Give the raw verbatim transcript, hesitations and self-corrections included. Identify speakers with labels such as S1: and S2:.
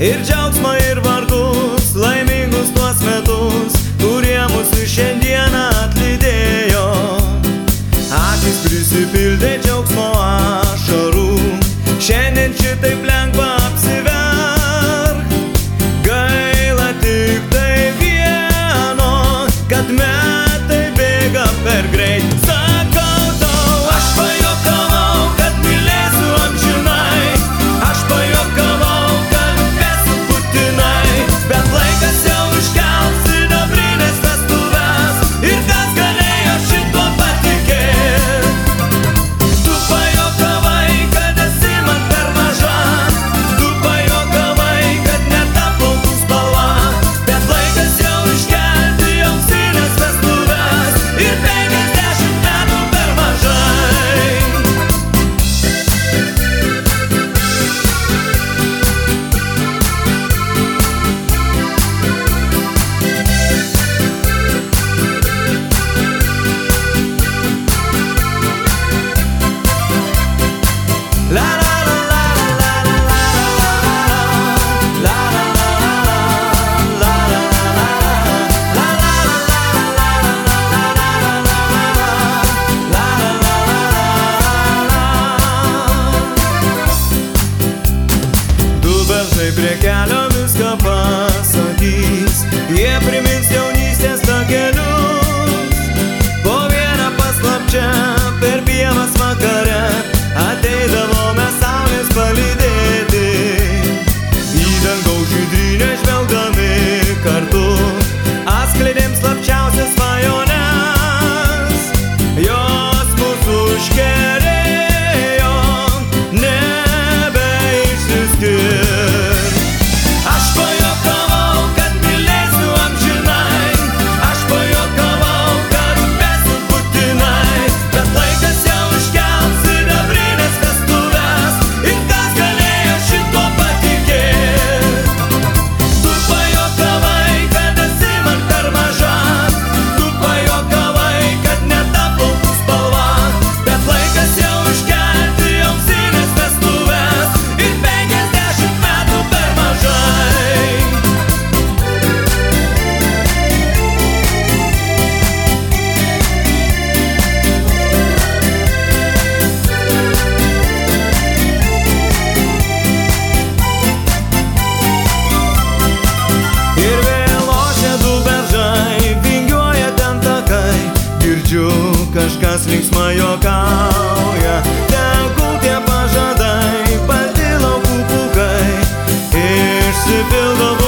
S1: ir džiaugsmą, ir vargus, laimingus tuos metus, kurie mūsų šiandieną atlydėjo. Akis prisipildė džiaugsmo ašarų, šiandien šitaip lengva apsiverk. Gaila tik tai vieno, kad metai bėga per greit. Sakau tau, aš pajuokavau, kad mylėsiu amžinai, aš pajuokavau, kad mėsiu būtinai, bet laikas jau iškels sidabrinės vestuves, ir kas galėjo šituo patikėt. Tu pajuokavai, kad esi man per maža, tu pajuokavai, kad ne ta plaukų spalva, bet laikas jau iškelti auksinės vestuves, ir penkiasdešimt metų per mažai. La la la la la la la la Du beržai prie kelio viską pasakys, jie primins jaunystės takelius. Po vieną paslapčia per pievas vakare ateidavome saulės palydėti, į dangaus žydrynę žvelgdami kartu atskleidėm slapčiausias svajones. Jos mūsų užkerėjo nebeišsiskirt. Aš pajuokavau, kad mylėsiu amžinai, aš pajuokavau, kad mėsiu būtinai, bet laikas jau iškels sidabrinės vestuves, ir kas galėjo šituo patikėt. Tu pajuokavai, kad esi man per maža, tu pajuokavai, kad ne ta plaukų spalva, bet laikas jau iškelti auksinės vestuves, ir penkiasdešimt metų per mažai. Ir vėl ošia du beržai, vingiuoja ten takai, girdžiu, kažkas linksma juokauja. Tegul tie pažadai, balti laukų pūkai, išsipildo